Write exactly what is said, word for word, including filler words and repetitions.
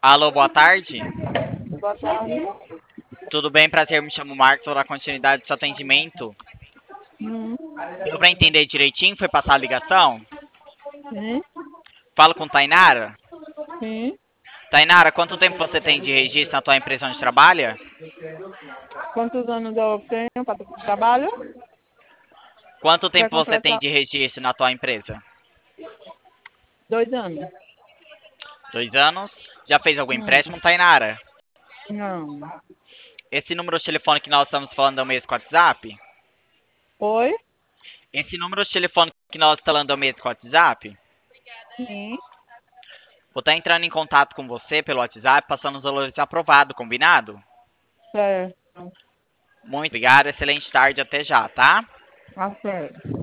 Alô, boa tarde. Boa tarde. Tudo bem? Prazer, me chamo Marcos, vou dar continuidade do seu atendimento. Hum, Deu pra entender direitinho? Foi passar a ligação? sim, Falo com Tainara. sim. Tainara, quanto tempo você tem de registro na tua empresa onde trabalha? Quantos anos eu tenho para trabalho? Quanto Vai tempo você tem completar de registro na tua empresa? dois anos. Dois anos? Já fez algum Hum, empréstimo, Tainara? não. Esse número de telefone que nós estamos falando é o mesmo com o WhatsApp? Oi? Esse número de telefone que nós estamos falando é o mesmo com o WhatsApp? Sim, Vou estar entrando em contato com você pelo WhatsApp, passando os valores aprovados, combinado? certo. Muito obrigado, excelente tarde, até já, tá? Tá certo.